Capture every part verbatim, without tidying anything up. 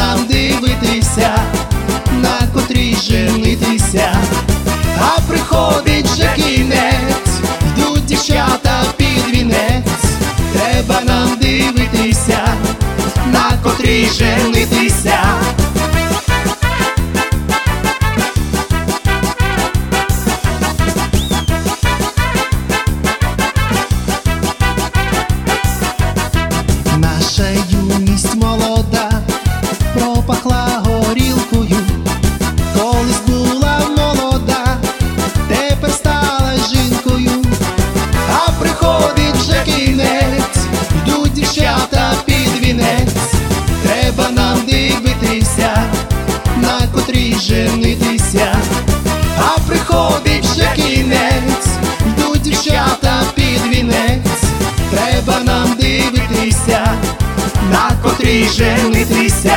нам дивитися, на котрій женитися. А приходить же кінець, йдуть дівчата під вінець. Треба нам дивитися, на котрій женитися. Наша юність молода пропахла горілкою. Колись була молода, тепер стала жінкою. А приходить вже кінець, йдуть дівчата під вінець. Треба нам дивитися, на котрій женитися. А приходить вже кінець, йдуть дівчата під вінець. Треба нам дивитися, на котрій женитися.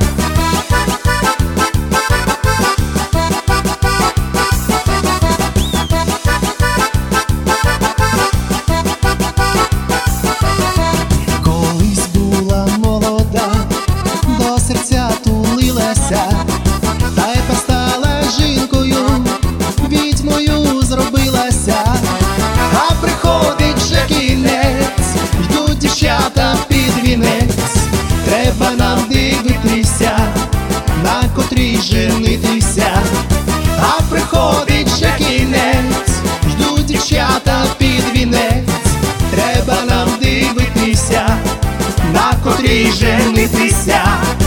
Колись була молода, до серця тулилася, тепер стала жінкою, відьмою зробилася. А приходить же кінець, йдуть дівчата під вінець. Треба нам дивитися, на котрій женитися. А приходить же кінець, йдуть дівчата під вінець. Треба нам дивитися, на котрій женитися.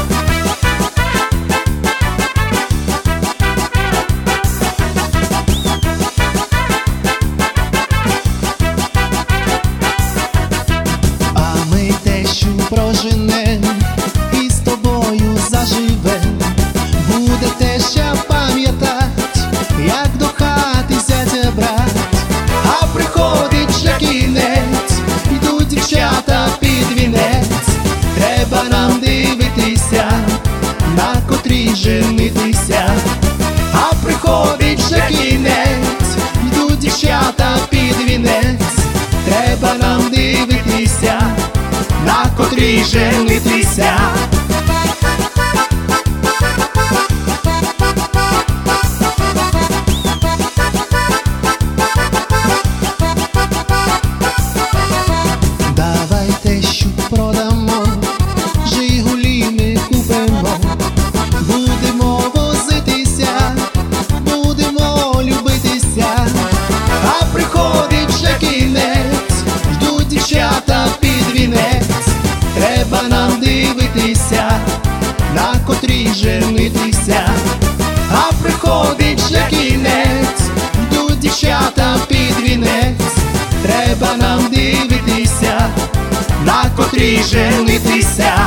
Проженем і з тобою заживем. Буде теща пам'ятать, як до хати зятя брать. А приходить же кінець, йдуть дівчата під вінець. Треба нам дивитися, на котрій женитися. А приходить же кінець, йдуть дівчата під вінець. Треба нам дивитися, на котрій женитися. Давайте що продамо, Жигулі ми купимо. Будемо возитися, будемо любитися. А приходить же кінець, йдуть дівчата під вінець. Треба нам дивитися, на котрій женитися. А приходить же кінець, йдуть дівчата під вінець. Треба нам дивитися, на котрій женитися.